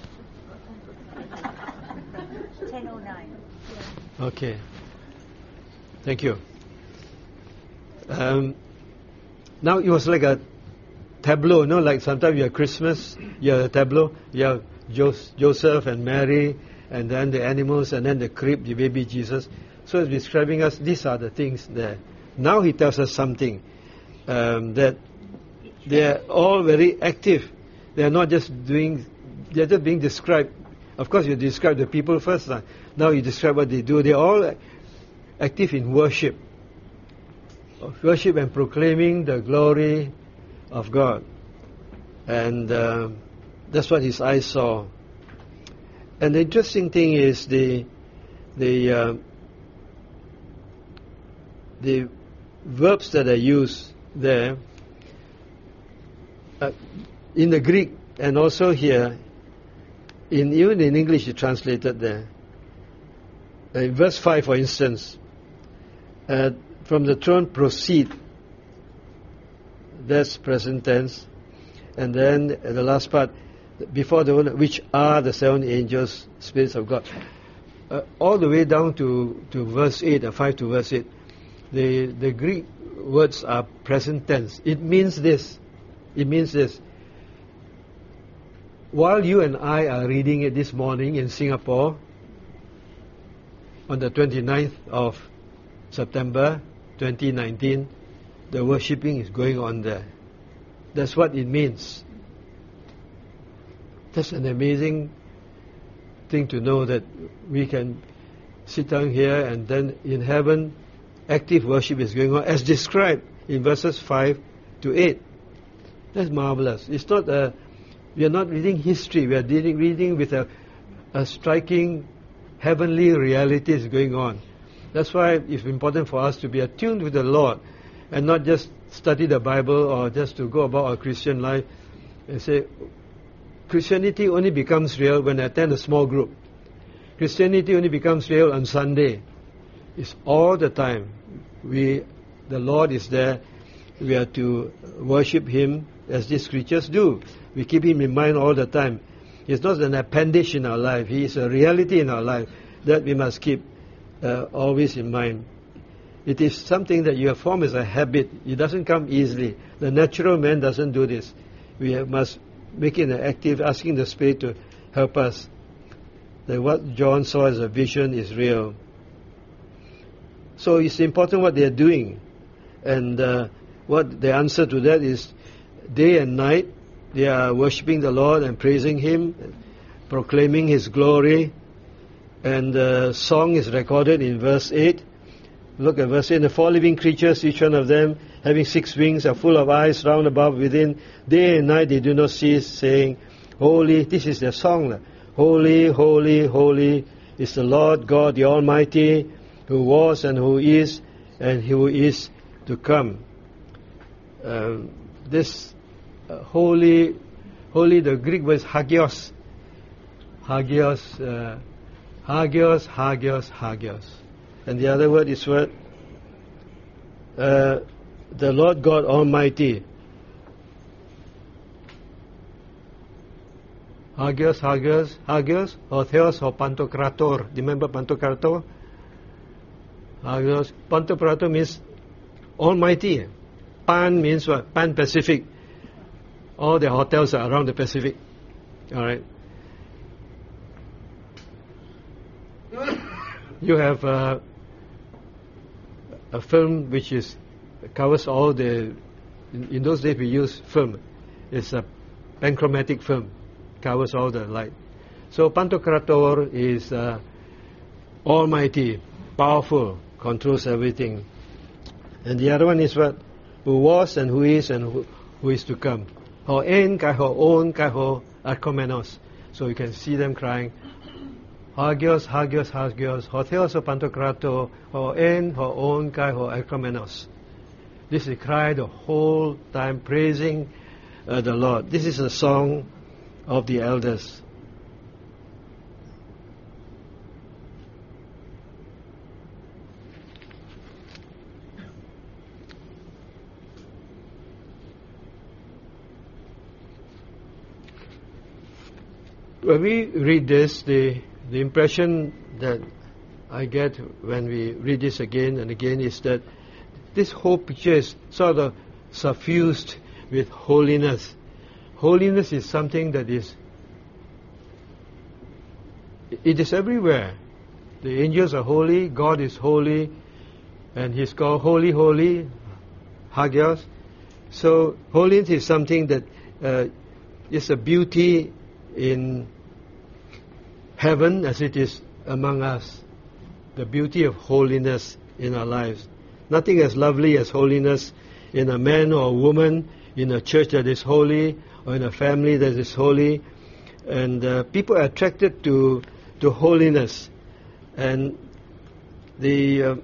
ten oh nine. Okay. Thank you. Um, now it was like a tableau, you know, like sometimes you have Christmas, you have a tableau, you have Jos- Joseph and Mary, and then the animals, and then the crib, the baby Jesus. So he's describing us, these are the things there. Now he tells us something, um, that they are all very active. They are not just doing, they are just being described. Of course you describe the people first, uh, now you describe what they do. They are all active in worship. of worship and proclaiming the glory of God. And uh, that's what his eyes saw. And the interesting thing is the the uh, the verbs that are used there uh, in the Greek and also here, in even in English, it's translated there. Uh, in verse five, for instance, uh, from the throne proceed. That's present tense, and then uh, the last part, before the one, which are the seven angels, spirits of God. Uh, all the way down to, to verse eight, or five to verse eight, the, the Greek words are present tense. It means this. It means this. While you and I are reading it this morning in Singapore, on the twenty-ninth of September twenty nineteen, the worshipping is going on there. That's what it means. That's an amazing thing to know, that we can sit down here and then in heaven active worship is going on as described in verses five to eight. That's marvelous. It's not a, we are not reading history, we are reading, reading with a, a striking heavenly realities going on. That's why it's important for us to be attuned with the Lord and not just study the Bible or just to go about our Christian life and say, Christianity only becomes real when I attend a small group. Christianity only becomes real on Sunday. It's all the time. We, the Lord is there. We are to worship Him as these creatures do. We keep Him in mind all the time. He's not an appendage in our life. He is a reality in our life that we must keep uh, always in mind. It is something that you have formed as a habit. It doesn't come easily. The natural man doesn't do this. We have, must make it an active, asking the Spirit to help us. That what John saw as a vision is real. So it's important what they are doing. And uh, what the answer to that is, day and night, they are worshipping the Lord and praising Him, proclaiming His glory. And the song is recorded in verse eight. Look at verse eight. The four living creatures, each one of them having six wings, are full of eyes round about within. Day and night they do not cease, saying, Holy, this is their song. Holy, holy, holy is the Lord God, the Almighty, who was and who is and who is to come. Um, this uh, holy, holy, the Greek word is hagios. Hagios, uh, hagios, hagios, hagios. And the other word is what? Uh, the Lord God Almighty. Hagios, Hagios, Hagios, or Theos, or Pantokrator. Remember Pantokrator? Hagios. Pantokrator means Almighty. Pan means what? Pan Pacific. All the hotels are around the Pacific. Alright. You have uh, a film which is covers all the. In, in those days we use film. It's a panchromatic film, covers all the light. So Pantokrator is uh, almighty, powerful, controls everything. And the other one is what? Who was and who is and who, who is to come. Ho en kai ho on kai ho arkomenos. So you can see them crying. Hagios, Hagios, Hagios, ho theos o Pantokrator, ho en, ho on, kai ho arkomenos. This is cry the whole time, praising uh, the Lord. This is a song of the elders. When we read this, the The impression that I get when we read this again and again is that this whole picture is sort of suffused with holiness. Holiness is something that is, it is everywhere. The angels are holy, God is holy, and He's called Holy, Holy, Hagios. So holiness is something that uh, is a beauty in heaven as it is among us, the beauty of holiness in our lives. Nothing as lovely as holiness in a man or a woman, in a church that is holy, or in a family that is holy. And uh, people are attracted to to holiness. And the uh,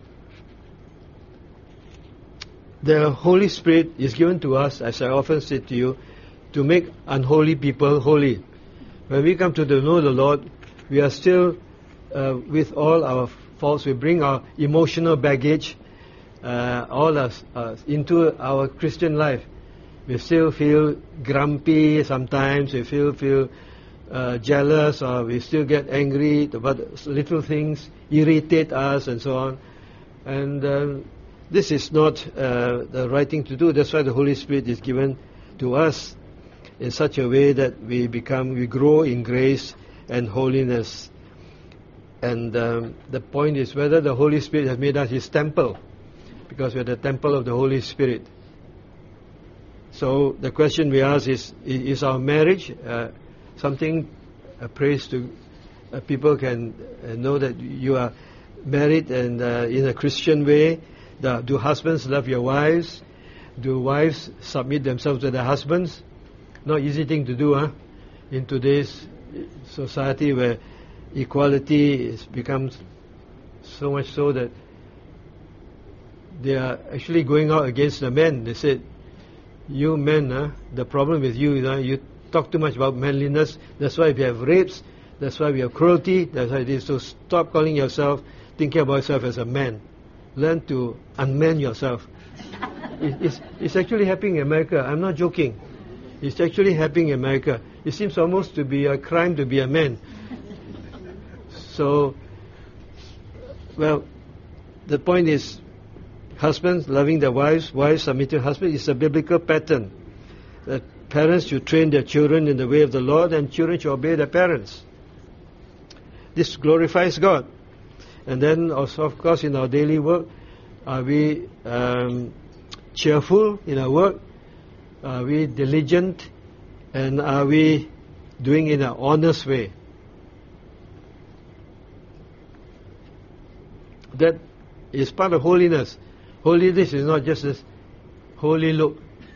the Holy Spirit is given to us, as I often say to you, to make unholy people holy. When we come to the know the Lord, we are still uh, with all our faults. We bring our emotional baggage uh, all us uh, into our Christian life. We still feel grumpy sometimes. We feel feel uh, jealous, or we still get angry about little things, irritate us, and so on. And um, this is not uh, the right thing to do. That's why the Holy Spirit is given to us in such a way that we become, we grow in grace and holiness. And um, the point is whether the Holy Spirit has made us His temple, because we are the temple of the Holy Spirit. So the question we ask is: Is our marriage uh, something a praise to uh, people can uh, know that you are married and uh, in a Christian way? The, do husbands love your wives? Do wives submit themselves to their husbands? Not easy thing to do, huh? In today's society where equality is, becomes so much so that they are actually going out against the men. They said, you men, huh, the problem with you is uh, you talk too much about manliness. That's why we have rapes. That's why we have cruelty. That's why it is. So stop calling yourself, thinking about yourself as a man. Learn to unman yourself. it, it's, it's actually happening in America. I'm not joking. It's actually happening in America. It seems almost to be a crime to be a man. So, well, the point is, husbands loving their wives, wives submitting to husbands, is a biblical pattern. That parents should train their children in the way of the Lord, and children should obey their parents. This glorifies God. And then, also, of course, in our daily work, are we um, cheerful in our work? Are we diligent? And are we doing it in an honest way? That is part of holiness. Holiness is not just this holy look.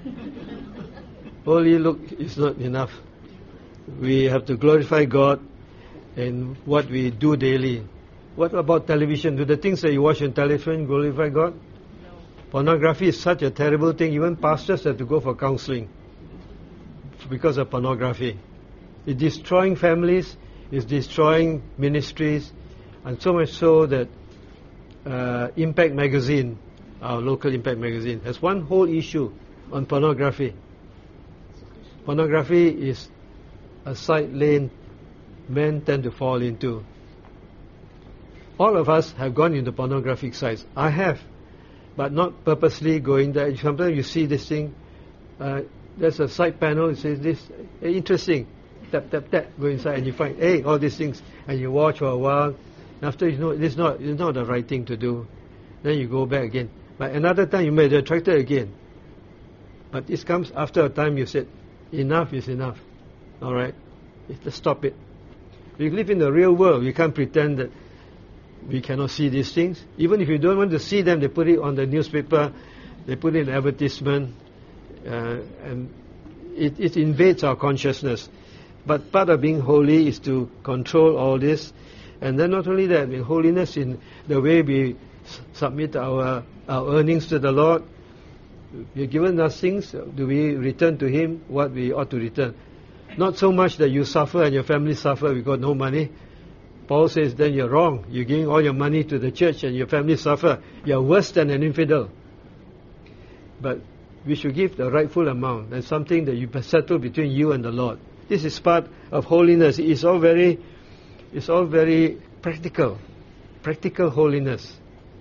Holy look is not enough. We have to glorify God in what we do daily. What about television? Do the things that you watch on television glorify God? No. Pornography is such a terrible thing. Even pastors have to go for counseling because of pornography. It's destroying families, it's destroying ministries, and so much so that uh, Impact Magazine, our local Impact Magazine, has one whole issue on pornography. Pornography is a side lane men tend to fall into. All of us have gone into pornographic sites. I have, but not purposely going there. Sometimes you see this thing, uh, there's a side panel, it says this, hey, interesting, tap, tap, tap, go inside and you find, hey, all these things, and you watch for a while. After you know, it's not, it's not the right thing to do. Then you go back again. But another time you may be attracted again. But this comes after a time you said, enough is enough. Alright? Let's stop it. We live in the real world. We can't pretend that we cannot see these things. Even if you don't want to see them, they put it on the newspaper, they put it in advertisement, uh, and it, it invades our consciousness. But part of being holy is to control all this. And then not only that, I mean, holiness in the way we s- submit our, our earnings to the Lord. You're given us things, do we return to Him what we ought to return? Not so much that you suffer and your family suffer, we got no money. Paul says, then you're wrong. You're giving all your money to the church and your family suffer. You're worse than an infidel. But we should give the rightful amount. That's something that you settle between you and the Lord. This is part of holiness. It's all very, it's all very practical. Practical holiness.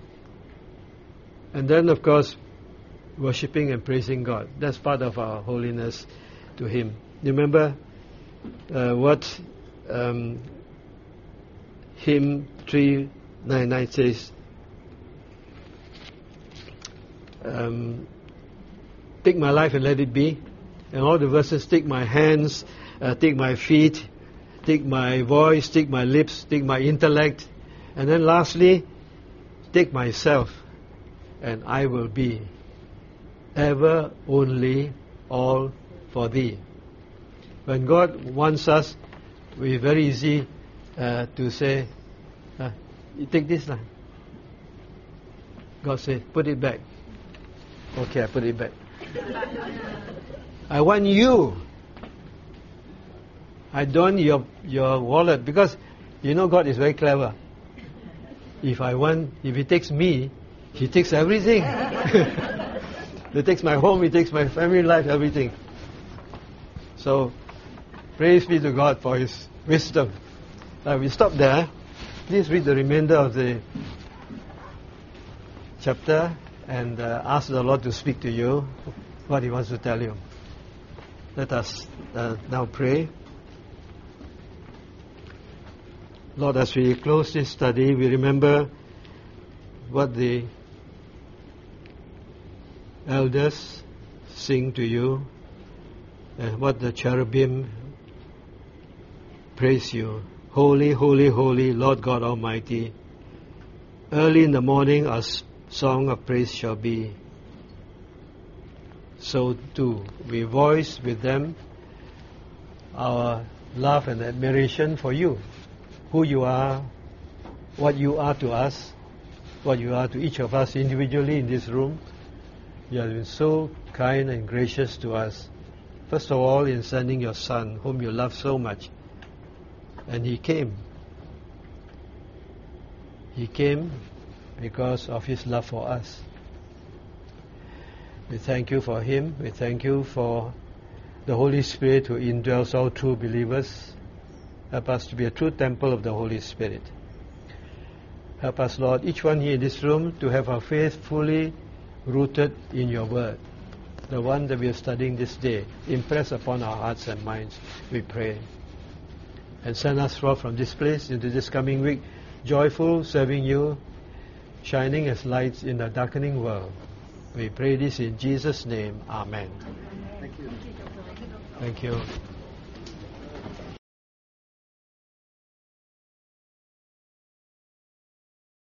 And then, of course, worshipping and praising God. That's part of our holiness to Him. You remember uh, what um, hymn three ninety-nine says? Um, take my life and let it be. And all the verses, take my hands, uh, take my feet, take my voice, take my lips, take my intellect. And then lastly, take myself and I will be, ever, only, all for thee. When God wants us, it's very easy uh, to say, uh, you take this now. God says, put it back. Okay, I put it back. I want you. I don't your your wallet, because you know God is very clever. If I want, if He takes me, He takes everything. He takes my home, He takes my family life, everything. So, praise be to God for His wisdom. Now we stop there. Please read the remainder of the chapter and uh, ask the Lord to speak to you what He wants to tell you. Let us uh, now pray. Lord, as we close this study, we remember what the elders sing to you and what the cherubim praise you. Holy, holy, holy, Lord God Almighty. Early in the morning our song of praise shall be. So too, we voice with them our love and admiration for you. Who you are, what you are to us, what you are to each of us individually in this room. You have been so kind and gracious to us. First of all, in sending your Son, whom you love so much. And He came. He came because of His love for us. We thank you for Him. We thank you for the Holy Spirit who indwells all true believers. Help us to be a true temple of the Holy Spirit. Help us, Lord, each one here in this room, to have our faith fully rooted in your word, the one that we are studying this day. Impress upon our hearts and minds, we pray. And send us forth from this place into this coming week, joyful, serving you, shining as lights in a darkening world. We pray this in Jesus' name. Amen. Thank you. Thank you.